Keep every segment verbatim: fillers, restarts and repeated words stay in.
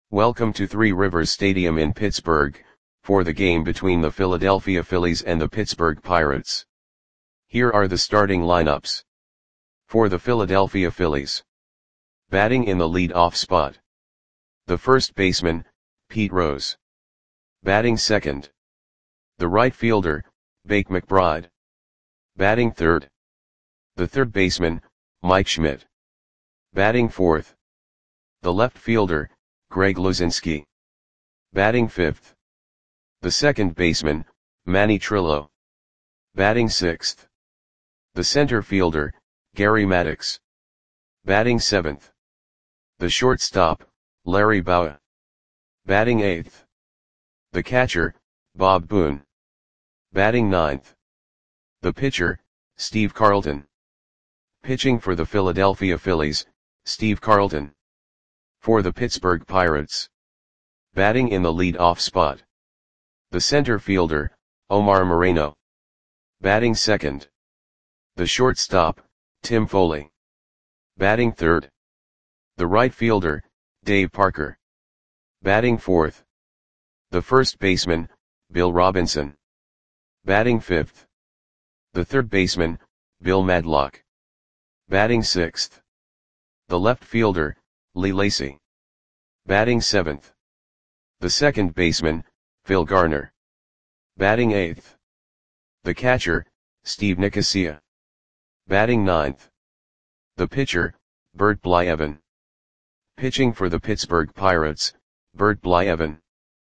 Welcome to Three Rivers Stadium in Pittsburgh, for the game between the Philadelphia Phillies and the Pittsburgh Pirates. Here are the starting lineups. For the Philadelphia Phillies. Batting in the lead-off spot. The first baseman, Pete Rose. Batting second. The right fielder, Bake McBride. Batting third. The third baseman, Mike Schmidt. Batting fourth. The left fielder, Greg Luzinski. Batting fifth. The second baseman, Manny Trillo. Batting sixth. The center fielder, Gary Maddox. Batting seventh. The shortstop, Larry Bowa. Batting eighth. The catcher, Bob Boone. Batting ninth. The pitcher, Steve Carlton. Pitching for the Philadelphia Phillies, Steve Carlton. For the Pittsburgh Pirates. Batting in the lead-off spot. The center fielder, Omar Moreno. Batting second. The shortstop, Tim Foley. Batting third. The right fielder, Dave Parker. Batting fourth. The first baseman, Bill Robinson. Batting fifth. The third baseman, Bill Madlock. Batting sixth. The left fielder, Lee Lacy. Batting seventh. The second baseman, Phil Garner. Batting eighth. The catcher, Steve Nicosia. Batting ninth. The pitcher, Bert Blyleven. Pitching for the Pittsburgh Pirates, Bert Blyleven.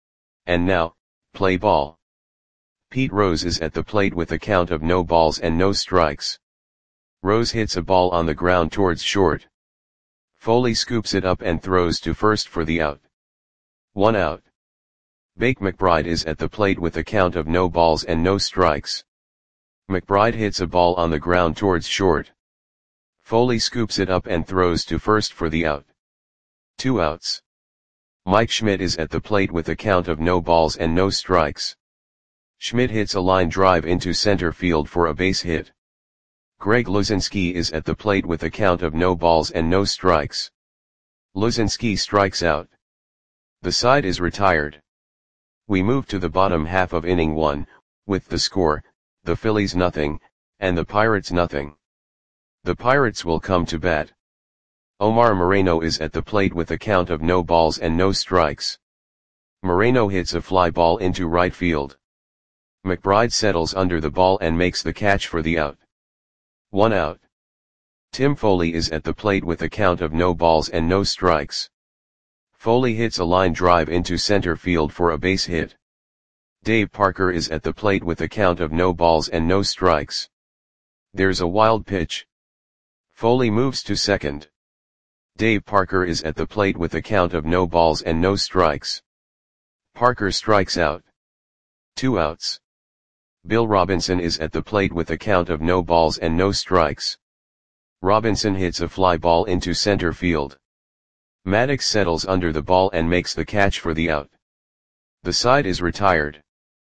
And now, play ball. Pete Rose is at the plate with a count of no balls and no strikes. Rose hits a ball on the ground towards short. Foley scoops it up and throws to first for the out. One out. Bake McBride is at the plate with a count of no balls and no strikes. McBride hits a ball on the ground towards short. Foley scoops it up and throws to first for the out. Two outs. Mike Schmidt is at the plate with a count of no balls and no strikes. Schmidt hits a line drive into center field for a base hit. Greg Luzinski is at the plate with a count of no balls and no strikes. Luzinski strikes out. The side is retired. We move to the bottom half of inning one, with the score, the Phillies nothing, and the Pirates nothing. The Pirates will come to bat. Omar Moreno is at the plate with a count of no balls and no strikes. Moreno hits a fly ball into right field. McBride settles under the ball and makes the catch for the out. One out. Tim Foley is at the plate with a count of no balls and no strikes. Foley hits a line drive into center field for a base hit. Dave Parker is at the plate with a count of no balls and no strikes. There's a wild pitch. Foley moves to second. Dave Parker is at the plate with a count of no balls and no strikes. Parker strikes out. Two outs. Bill Robinson is at the plate with a count of no balls and no strikes. Robinson hits a fly ball into center field. Maddox settles under the ball and makes the catch for the out. The side is retired.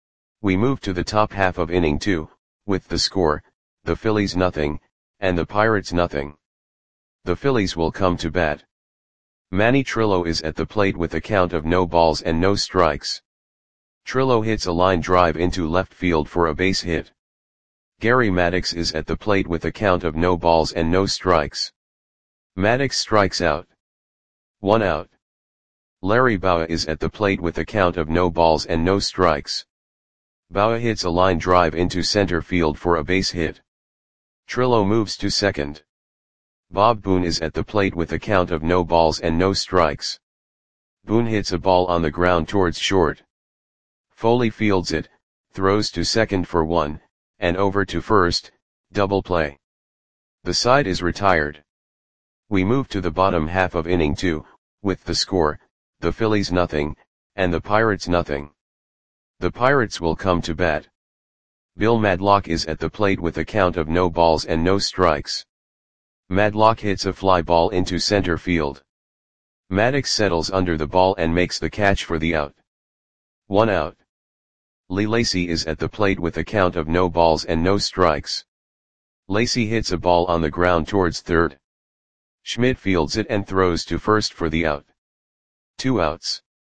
We move to the top half of inning two, with the score, the Phillies nothing, and the Pirates nothing. The Phillies will come to bat. Manny Trillo is at the plate with a count of no balls and no strikes. Trillo hits a line drive into left field for a base hit. Gary Maddox is at the plate with a count of no balls and no strikes. Maddox strikes out. One out. Larry Bowa is at the plate with a count of no balls and no strikes. Bowa hits a line drive into center field for a base hit. Trillo moves to second. Bob Boone is at the plate with a count of no balls and no strikes. Boone hits a ball on the ground towards short. Foley fields it, throws to second for one, and over to first, double play. The side is retired. We move to the bottom half of inning two, with the score, the Phillies nothing, and the Pirates nothing. The Pirates will come to bat. Bill Madlock is at the plate with a count of no balls and no strikes. Madlock hits a fly ball into center field. Maddox settles under the ball and makes the catch for the out. One out. Lee Lacy is at the plate with a count of no balls and no strikes. Lacy hits a ball on the ground towards third. Schmidt fields it and throws to first for the out. Two outs.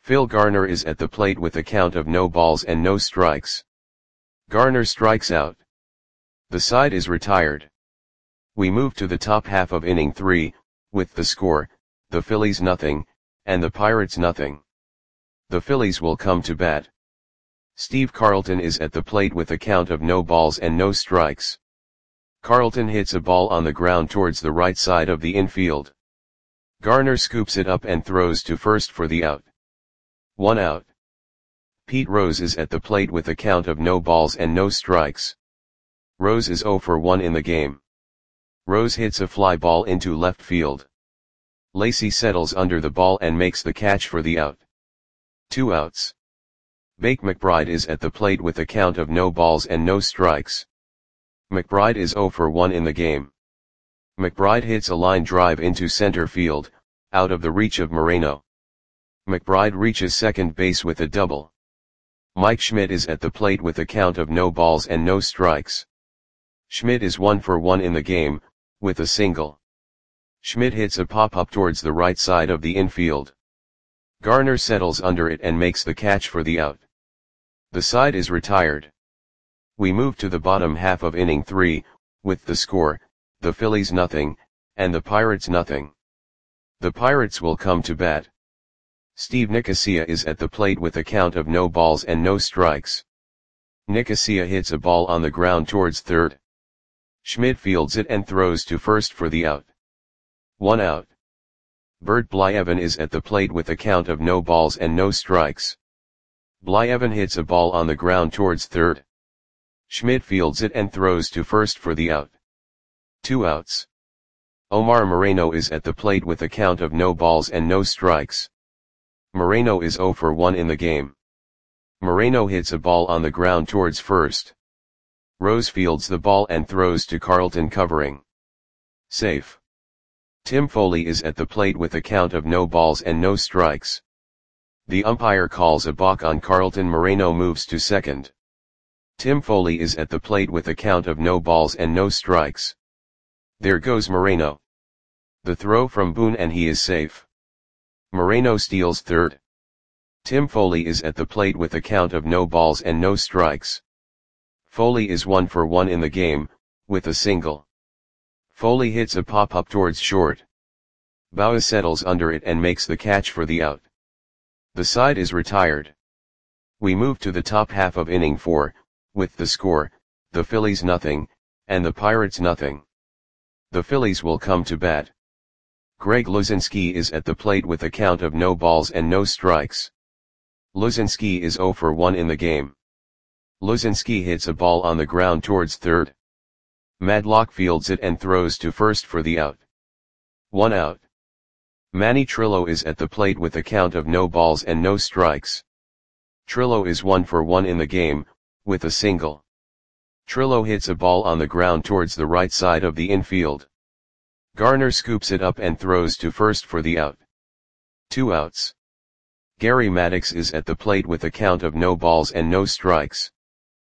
Phil Garner is at the plate with a count of no balls and no strikes. Garner strikes out. The side is retired. We move to the top half of inning three, with the score, the Phillies nothing, and the Pirates nothing. The Phillies will come to bat. Steve Carlton is at the plate with a count of no balls and no strikes. Carlton hits a ball on the ground towards the right side of the infield. Garner scoops it up and throws to first for the out. One out. Pete Rose is at the plate with a count of no balls and no strikes. Rose is oh for one in the game. Rose hits a fly ball into left field. Lacy settles under the ball and makes the catch for the out. Two outs. Bake McBride is at the plate with a count of no balls and no strikes. McBride is oh for one in the game. McBride hits a line drive into center field, out of the reach of Moreno. McBride reaches second base with a double. Mike Schmidt is at the plate with a count of no balls and no strikes. Schmidt is one for one in the game, with a single. Schmidt hits a pop-up towards the right side of the infield. Garner settles under it and makes the catch for the out. The side is retired. We move to the bottom half of inning three, with the score, the Phillies nothing, and the Pirates nothing. The Pirates will come to bat. Steve Nicosia is at the plate with a count of no balls and no strikes. Nicosia hits a ball on the ground towards third. Schmidt fields it and throws to first for the out. One out. Bert Blyevin is at the plate with a count of no balls and no strikes. Blyevin hits a ball on the ground towards third. Schmidt fields it and throws to first for the out. Two outs. Omar Moreno is at the plate with a count of no balls and no strikes. Moreno is oh for one in the game. Moreno hits a ball on the ground towards first. Rose fields the ball and throws to Carlton covering. Safe. Tim Foley is at the plate with a count of no balls and no strikes. The umpire calls a balk on Carlton. Moreno moves to second. Tim Foley is at the plate with a count of no balls and no strikes. There goes Moreno. The throw from Boone and he is safe. Moreno steals third. Tim Foley is at the plate with a count of no balls and no strikes. Foley is one for one in the game, with a single. Foley hits a pop-up towards short. Bauer settles under it and makes the catch for the out. The side is retired. We move to the top half of inning four, with the score, the Phillies nothing, and the Pirates nothing. The Phillies will come to bat. Greg Luzinski is at the plate with a count of no balls and no strikes. Luzinski is oh for one in the game. Luzinski hits a ball on the ground towards third. Madlock fields it and throws to first for the out. One out. Manny Trillo is at the plate with a count of no balls and no strikes. Trillo is one for one in the game, with a single. Trillo hits a ball on the ground towards the right side of the infield. Garner scoops it up and throws to first for the out. Two outs. Gary Maddox is at the plate with a count of no balls and no strikes.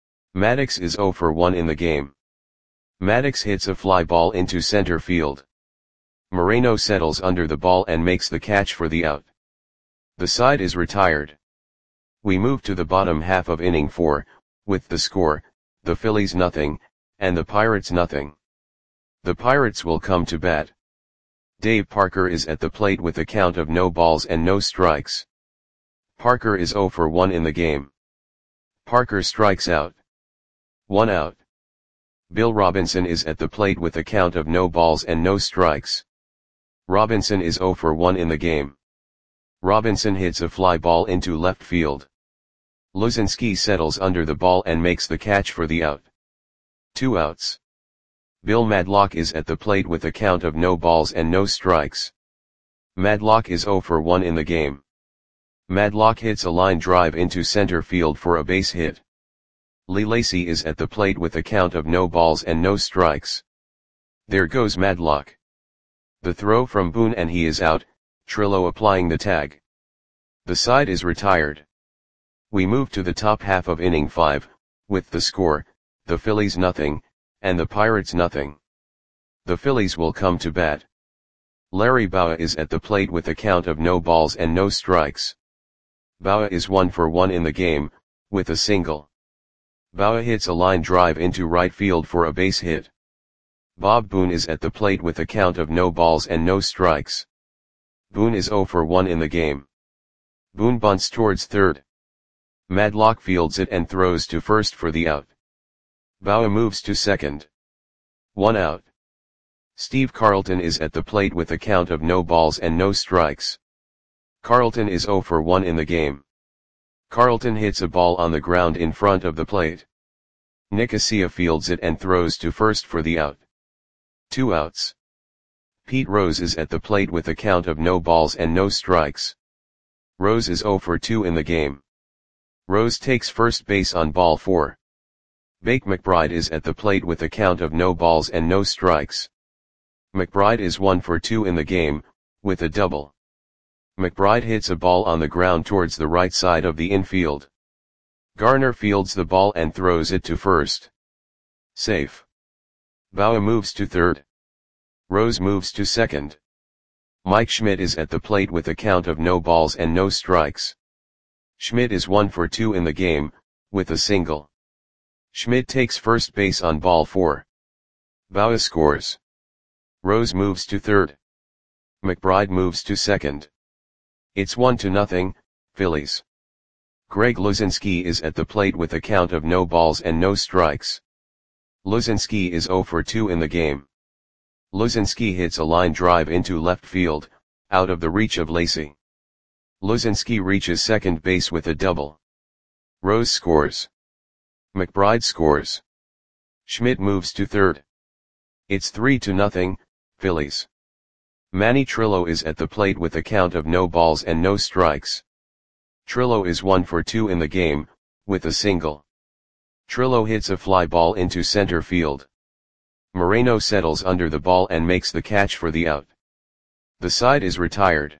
Maddox is oh for one in the game. Maddox hits a fly ball into center field. Moreno settles under the ball and makes the catch for the out. The side is retired. We move to the bottom half of inning four, with the score, the Phillies nothing, and the Pirates nothing. The Pirates will come to bat. Dave Parker is at the plate with a count of no balls and no strikes. Parker is oh for one in the game. Parker strikes out. One out. Bill Robinson is at the plate with a count of no balls and no strikes. Robinson is oh for one in the game. Robinson hits a fly ball into left field. Luzinski settles under the ball and makes the catch for the out. Two outs. Bill Madlock is at the plate with a count of no balls and no strikes. Madlock is oh for one in the game. Madlock hits a line drive into center field for a base hit. Lee Lacy is at the plate with a count of no balls and no strikes. There goes Madlock. The throw from Boone and he is out, Trillo applying the tag. The side is retired. We move to the top half of inning five, with the score, the Phillies nothing, and the Pirates nothing. The Phillies will come to bat. Larry Bowa is at the plate with a count of no balls and no strikes. Bauer is one for one in the game, with a single. Bauer hits a line drive into right field for a base hit. Bob Boone is at the plate with a count of no balls and no strikes. Boone is zero for one in the game. Boone bunts towards third. Madlock fields it and throws to first for the out. Bauer moves to second. One out. Steve Carlton is at the plate with a count of no balls and no strikes. Carlton is zero for one in the game. Carlton hits a ball on the ground in front of the plate. Nicosia fields it and throws to first for the out. Two outs. Pete Rose is at the plate with a count of no balls and no strikes. Rose is zero for two in the game. Rose takes first base on ball four. Bake McBride is at the plate with a count of no balls and no strikes. McBride is one for two in the game, with a double. McBride hits a ball on the ground towards the right side of the infield. Garner fields the ball and throws it to first. Safe. Bauer moves to third. Rose moves to second. Mike Schmidt is at the plate with a count of no balls and no strikes. Schmidt is one for two in the game, with a single. Schmidt takes first base on ball four. Bauer scores. Rose moves to third. McBride moves to second. It's one to nothing, Phillies. Greg Luzinski is at the plate with a count of no balls and no strikes. Luzinski is zero for two in the game. Luzinski hits a line drive into left field, out of the reach of Lacy. Luzinski reaches second base with a double. Rose scores. McBride scores. Schmidt moves to third. It's three to nothing, Phillies. Manny Trillo is at the plate with a count of no balls and no strikes. Trillo is one for two in the game, with a single. Trillo hits a fly ball into center field. Moreno settles under the ball and makes the catch for the out. The side is retired.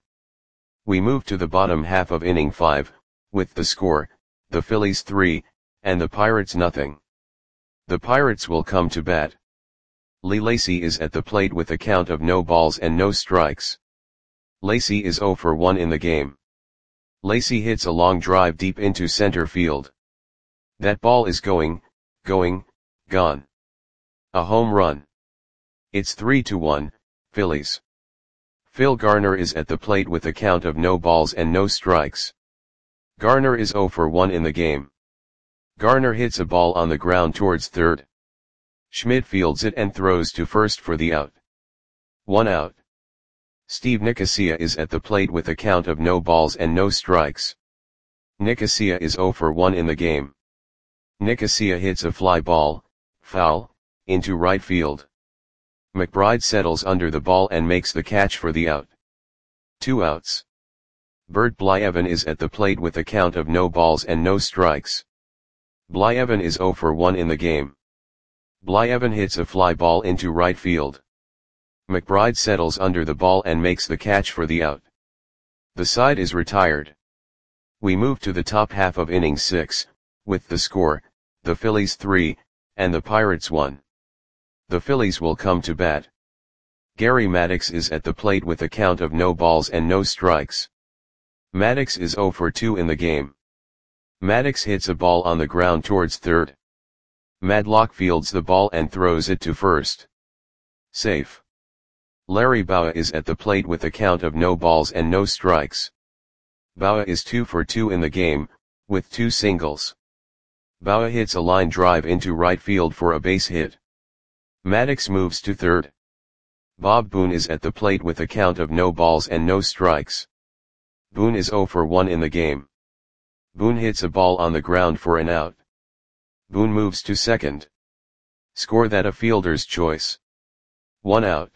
We move to the bottom half of inning five, with the score, the Phillies three, and the Pirates nothing. The Pirates will come to bat. Lee Lacy is at the plate with a count of no balls and no strikes. Lacy is zero for one in the game. Lacy hits a long drive deep into center field. That ball is going, going, gone. A home run. It's three to one, Phillies. Phil Garner is at the plate with a count of no balls and no strikes. Garner is zero for one in the game. Garner hits a ball on the ground towards third. Schmidt fields it and throws to first for the out. One out. Steve Nicosia is at the plate with a count of no balls and no strikes. Nicosia is zero for one in the game. Nicosia hits a fly ball, foul, into right field. McBride settles under the ball and makes the catch for the out. Two outs. Bert Blyevin is at the plate with a count of no balls and no strikes. Blyevin is zero for one in the game. Blyevin hits a fly ball into right field. McBride settles under the ball and makes the catch for the out. The side is retired. We move to the top half of inning six, with the score, the Phillies three, and the Pirates one. The Phillies will come to bat. Gary Maddox is at the plate with a count of no balls and no strikes. Maddox is zero for two in the game. Maddox hits a ball on the ground towards third. Madlock fields the ball and throws it to first. Safe. Larry Bowa is at the plate with a count of no balls and no strikes. Bowa is two for two in the game, with two singles. Bowa hits a line drive into right field for a base hit. Maddox moves to third. Bob Boone is at the plate with a count of no balls and no strikes. Boone is zero for one in the game. Boone hits a ball on the ground for an out. Boone moves to second. Score that a fielder's choice. One out.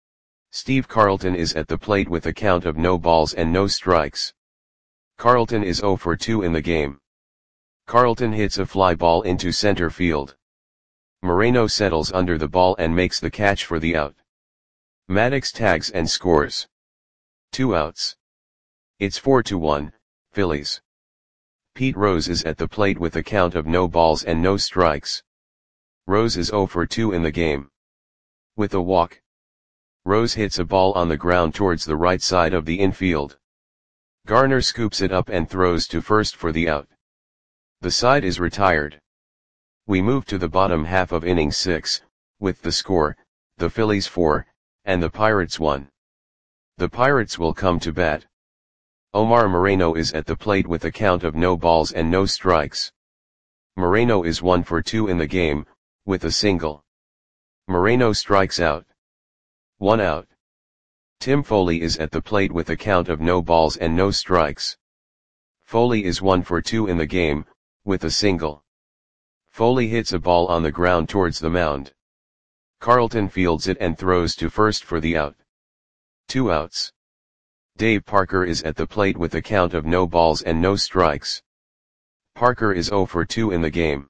Steve Carlton is at the plate with a count of no balls and no strikes. Carlton is zero for two in the game. Carlton hits a fly ball into center field. Moreno settles under the ball and makes the catch for the out. Maddox tags and scores. Two outs. It's four to one, Phillies. Pete Rose is at the plate with a count of no balls and no strikes. Rose is zero for two in the game. With a walk. Rose hits a ball on the ground towards the right side of the infield. Garner scoops it up and throws to first for the out. The side is retired. We move to the bottom half of inning six, with the score, the Phillies four, and the Pirates one. The Pirates will come to bat. Omar Moreno is at the plate with a count of no balls and no strikes. Moreno is one for two in the game, with a single. Moreno strikes out. One out. Tim Foley is at the plate with a count of no balls and no strikes. Foley is one for two in the game, with a single. Foley hits a ball on the ground towards the mound. Carlton fields it and throws to first for the out. Two outs. Dave Parker is at the plate with a count of no balls and no strikes. Parker is zero for two in the game.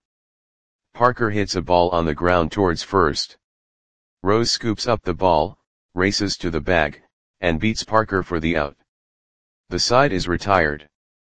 Parker hits a ball on the ground towards first. Rose scoops up the ball, races to the bag, and beats Parker for the out. The side is retired.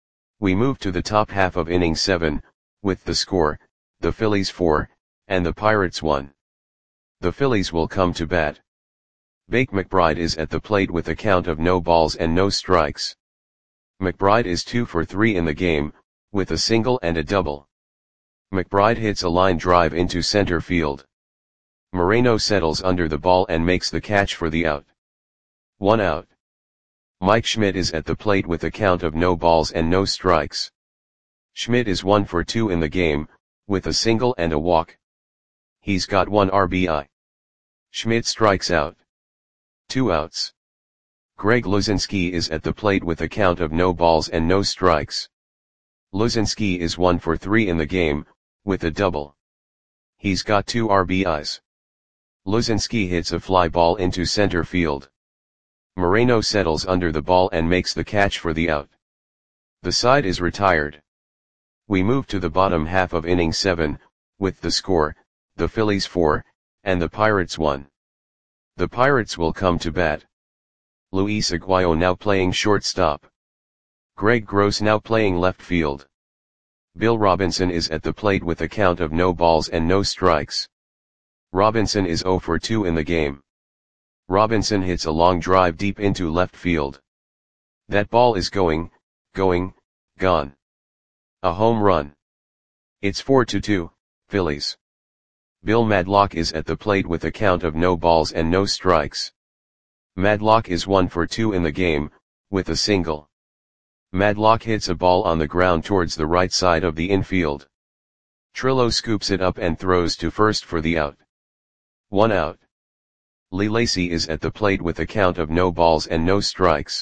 We move to the top half of inning seven, with the score, the Phillies four, and the Pirates one. The Phillies will come to bat. Bake McBride is at the plate with a count of no balls and no strikes. McBride is two for three in the game, with a single and a double. McBride hits a line drive into center field. Moreno settles under the ball and makes the catch for the out. One out. Mike Schmidt is at the plate with a count of no balls and no strikes. Schmidt is one for two in the game, with a single and a walk. He's got one R B I. Schmidt strikes out. Two outs. Greg Luzinski is at the plate with a count of no balls and no strikes. Luzinski is one for three in the game, with a double. He's got two R B Is. Luzinski hits a fly ball into center field. Moreno settles under the ball and makes the catch for the out. The side is retired. We move to the bottom half of inning seven, with the score, the Phillies four, and the Pirates one. The Pirates will come to bat. Luis Aguayo now playing shortstop. Greg Gross now playing left field. Bill Robinson is at the plate with a count of no balls and no strikes. Robinson is zero for two in the game. Robinson hits a long drive deep into left field. That ball is going, going, gone. A home run. It's four to two, Phillies. Bill Madlock is at the plate with a count of no balls and no strikes. Madlock is one for two in the game, with a single. Madlock hits a ball on the ground towards the right side of the infield. Trillo scoops it up and throws to first for the out. One out. Lee Lacy is at the plate with a count of no balls and no strikes.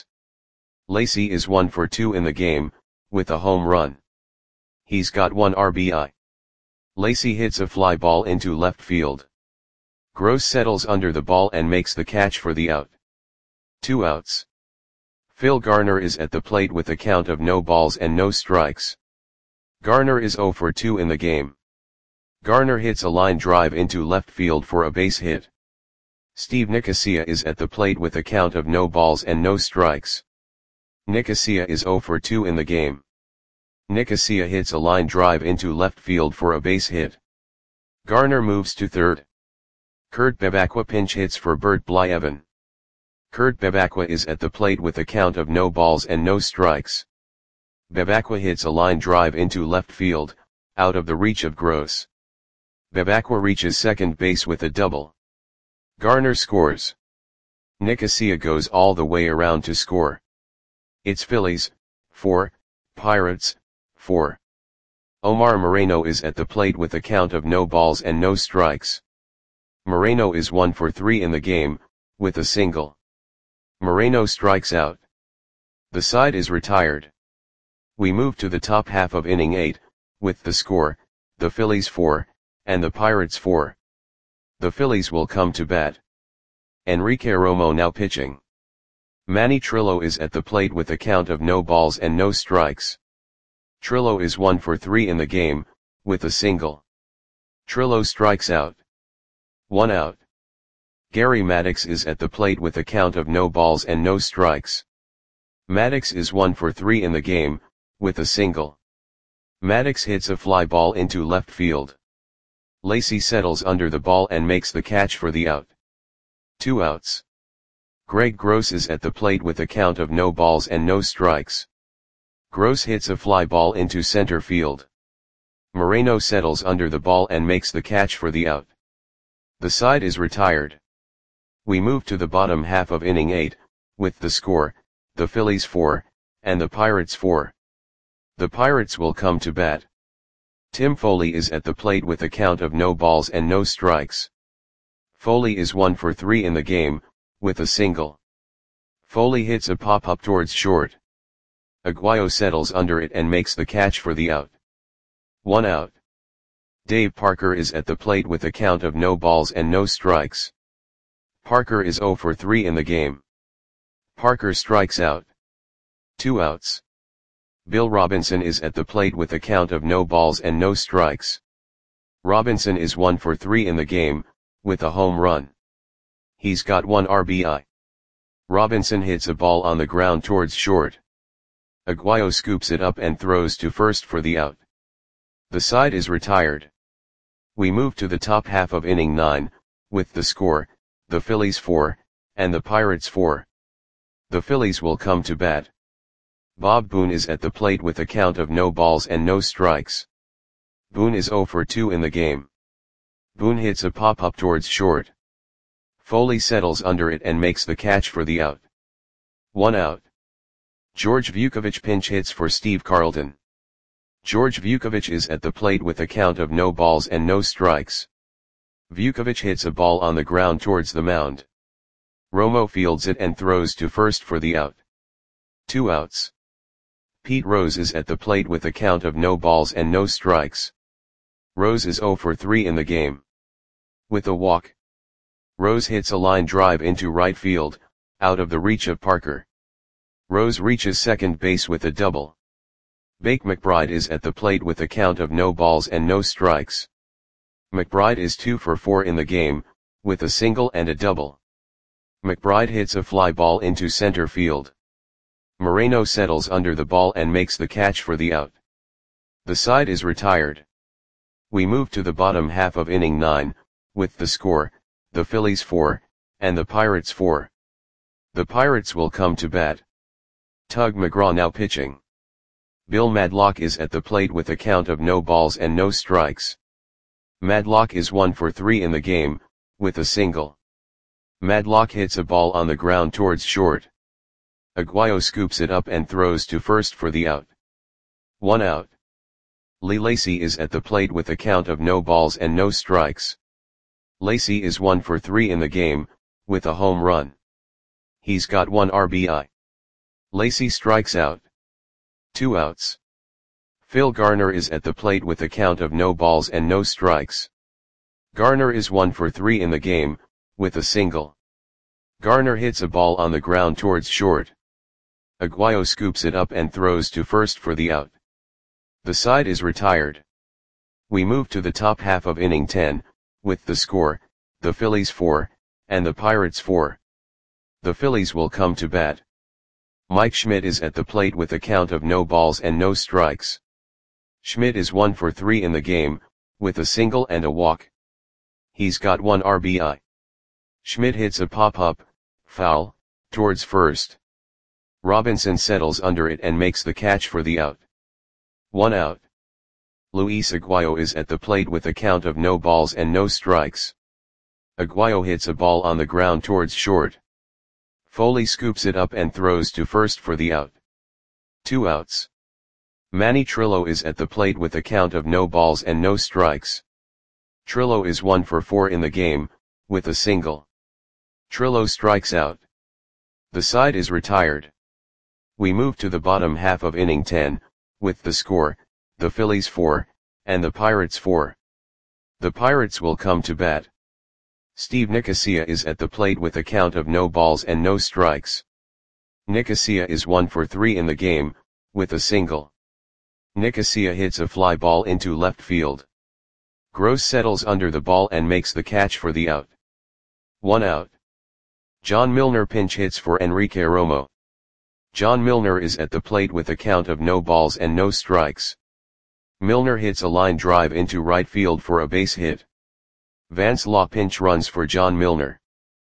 Lacy is one for two in the game, with a home run. He's got one R B I. Lacy hits a fly ball into left field. Gross settles under the ball and makes the catch for the out. Two outs. Phil Garner is at the plate with a count of no balls and no strikes. Garner is zero for two in the game. Garner hits a line drive into left field for a base hit. Steve Nicosia is at the plate with a count of no balls and no strikes. Nicosia is zero for two in the game. Nicosia hits a line drive into left field for a base hit. Garner moves to third. Kurt Bevacqua pinch hits for Bert Blyevin. Kurt Bevacqua is at the plate with a count of no balls and no strikes. Bevacqua hits a line drive into left field, out of the reach of Gross. Bevacqua reaches second base with a double. Garner scores. Nicosia goes all the way around to score. It's Phillies, four, Pirates, four. Omar Moreno is at the plate with a count of no balls and no strikes. Moreno is one for three in the game, with a single. Moreno strikes out. The side is retired. We move to the top half of inning eight, with the score, the Phillies four, and the Pirates four. The Phillies will come to bat. Enrique Romo now pitching. Manny Trillo is at the plate with a count of no balls and no strikes. Trillo is one for three in the game, with a single. Trillo strikes out. One out. Gary Maddox is at the plate with a count of no balls and no strikes. Maddox is one for three in the game, with a single. Maddox hits a fly ball into left field. Lacy settles under the ball and makes the catch for the out. Two outs. Greg Gross is at the plate with a count of no balls and no strikes. Gross hits a fly ball into center field. Moreno settles under the ball and makes the catch for the out. The side is retired. We move to the bottom half of inning eight, with the score, the Phillies four, and the Pirates four. The Pirates will come to bat. Tim Foley is at the plate with a count of no balls and no strikes. Foley is one for three in the game, with a single. Foley hits a pop-up towards short. Aguayo settles under it and makes the catch for the out. One out. Dave Parker is at the plate with a count of no balls and no strikes. Parker is zero for three in the game. Parker strikes out. Two outs. Bill Robinson is at the plate with a count of no balls and no strikes. Robinson is one for three in the game, with a home run. He's got one R B I. Robinson hits a ball on the ground towards short. Aguayo scoops it up and throws to first for the out. The side is retired. We move to the top half of inning nine, with the score, the Phillies four, and the Pirates four. The Phillies will come to bat. Bob Boone is at the plate with a count of no balls and no strikes. Boone is zero for two in the game. Boone hits a pop-up towards short. Foley settles under it and makes the catch for the out. One out. George Vukovich pinch hits for Steve Carlton. George Vukovich is at the plate with a count of no balls and no strikes. Vukovich hits a ball on the ground towards the mound. Romo fields it and throws to first for the out. Two outs. Pete Rose is at the plate with a count of no balls and no strikes. Rose is zero for three in the game. With a walk. Rose hits a line drive into right field, out of the reach of Parker. Rose reaches second base with a double. Bake McBride is at the plate with a count of no balls and no strikes. McBride is two for four in the game, with a single and a double. McBride hits a fly ball into center field. Moreno settles under the ball and makes the catch for the out. The side is retired. We move to the bottom half of inning nine, with the score, the Phillies four, and the Pirates four. The Pirates will come to bat. Tug McGraw now pitching. Bill Madlock is at the plate with a count of no balls and no strikes. Madlock is one for three in the game, with a single. Madlock hits a ball on the ground towards short. Aguayo scoops it up and throws to first for the out. One out. Lee Lacy is at the plate with a count of no balls and no strikes. Lacy is one for three in the game, with a home run. He's got one R B I. Lacy strikes out. Two outs. Phil Garner is at the plate with a count of no balls and no strikes. Garner is one for three in the game, with a single. Garner hits a ball on the ground towards short. Aguayo scoops it up and throws to first for the out. The side is retired. We move to the top half of inning ten, with the score, the Phillies four, and the Pirates four. The Phillies will come to bat. Mike Schmidt is at the plate with a count of no balls and no strikes. Schmidt is one for three in the game, with a single and a walk. He's got one R B I. Schmidt hits a pop-up, foul, towards first. Robinson settles under it and makes the catch for the out. One out. Luis Aguayo is at the plate with a count of no balls and no strikes. Aguayo hits a ball on the ground towards short. Foley scoops it up and throws to first for the out. Two outs. Manny Trillo is at the plate with a count of no balls and no strikes. Trillo is one for four in the game, with a single. Trillo strikes out. The side is retired. We move to the bottom half of inning ten, with the score, the Phillies four, and the Pirates four. The Pirates will come to bat. Steve Nicosia is at the plate with a count of no balls and no strikes. Nicosia is one for three in the game, with a single. Nicosia hits a fly ball into left field. Gross settles under the ball and makes the catch for the out. One out. John Milner pinch hits for Enrique Romo. John Milner is at the plate with a count of no balls and no strikes. Milner hits a line drive into right field for a base hit. Vance Law pinch runs for John Milner.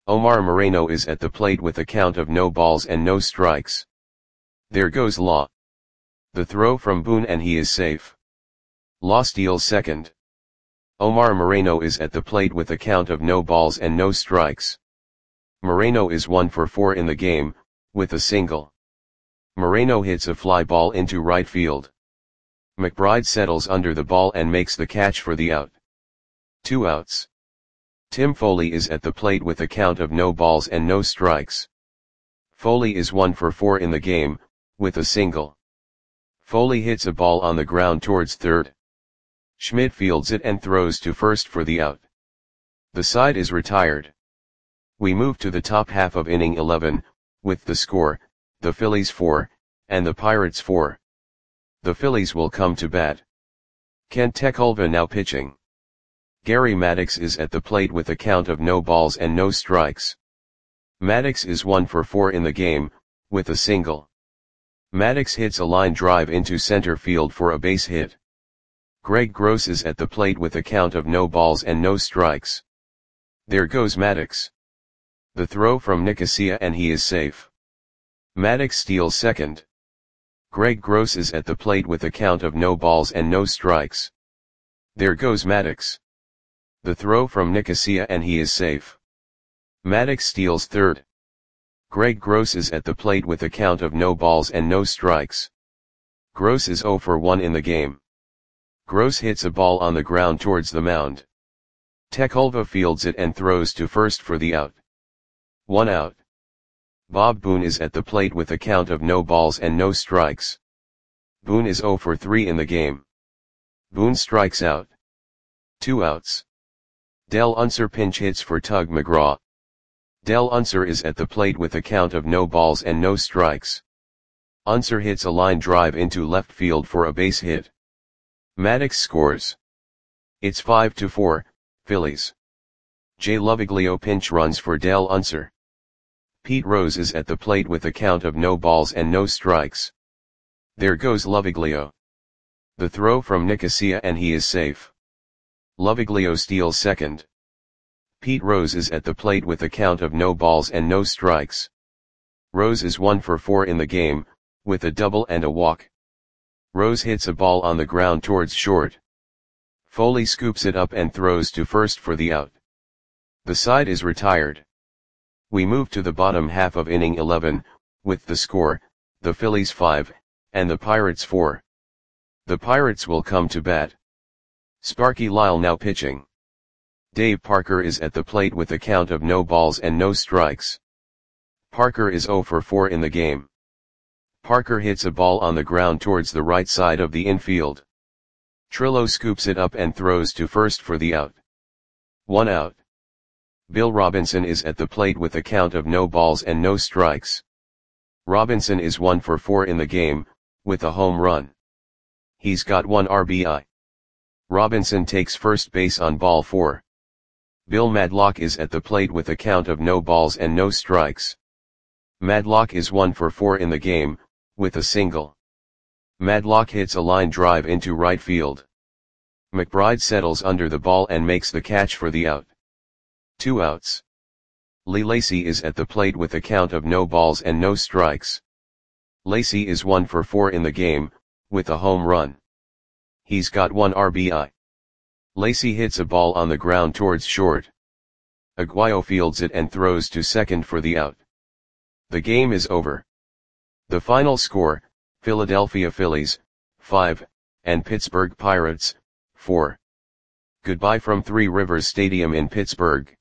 Omar Moreno is at the plate with a count of no balls and no strikes. There goes Law. The throw from Boone and he is safe. Law steals second. Omar Moreno is at the plate with a count of no balls and no strikes. Moreno is one for four in the game, with a single. Moreno hits a fly ball into right field. McBride settles under the ball and makes the catch for the out. Two outs. Tim Foley is at the plate with a count of no balls and no strikes. Foley is one for four in the game, with a single. Foley hits a ball on the ground towards third. Schmidt fields it and throws to first for the out. The side is retired. We move to the top half of inning eleven, with the score, the Phillies four, and the Pirates four. The Phillies will come to bat. Kent Tekulve now pitching. Gary Maddox is at the plate with a count of no balls and no strikes. Maddox is one for four in the game, with a single. Maddox hits a line drive into center field for a base hit. Greg Gross is at the plate with a count of no balls and no strikes. There goes Maddox. The throw from Nicosia and he is safe. Maddox steals second. Greg Gross is at the plate with a count of no balls and no strikes. There goes Maddox. The throw from Nicosia and he is safe. Maddox steals third. Greg Gross is at the plate with a count of no balls and no strikes. Gross is zero for one in the game. Gross hits a ball on the ground towards the mound. Tekulve fields it and throws to first for the out. One out. Bob Boone is at the plate with a count of no balls and no strikes. Boone is zero for three in the game. Boone strikes out. Two outs. Del Unser pinch hits for Tug McGraw. Del Unser is at the plate with a count of no balls and no strikes. Unser hits a line drive into left field for a base hit. Maddox scores. It's five to four, Phillies. Jay Loviglio pinch runs for Del Unser. Pete Rose is at the plate with a count of no balls and no strikes. There goes Loviglio. The throw from Nicosia and he is safe. Loviglio steals second. Pete Rose is at the plate with a count of no balls and no strikes. Rose is one for four in the game, with a double and a walk. Rose hits a ball on the ground towards short. Foley scoops it up and throws to first for the out. The side is retired. We move to the bottom half of inning eleven, with the score, the Phillies five, and the Pirates four. The Pirates will come to bat. Sparky Lyle now pitching. Dave Parker is at the plate with a count of no balls and no strikes. Parker is zero for four in the game. Parker hits a ball on the ground towards the right side of the infield. Trillo scoops it up and throws to first for the out. One out. Bill Robinson is at the plate with a count of no balls and no strikes. Robinson is one for four in the game, with a home run. He's got one R B I. Robinson takes first base on ball four. Bill Madlock is at the plate with a count of no balls and no strikes. Madlock is one for four in the game, with a single. Madlock hits a line drive into right field. McBride settles under the ball and makes the catch for the out. Two outs. Lee Lacy is at the plate with a count of no balls and no strikes. Lacy is one for four in the game, with a home run. He's got one R B I. Lacy hits a ball on the ground towards short. Aguayo fields it and throws to second for the out. The game is over. The final score, Philadelphia Phillies, five, and Pittsburgh Pirates, four. Goodbye from Three Rivers Stadium in Pittsburgh.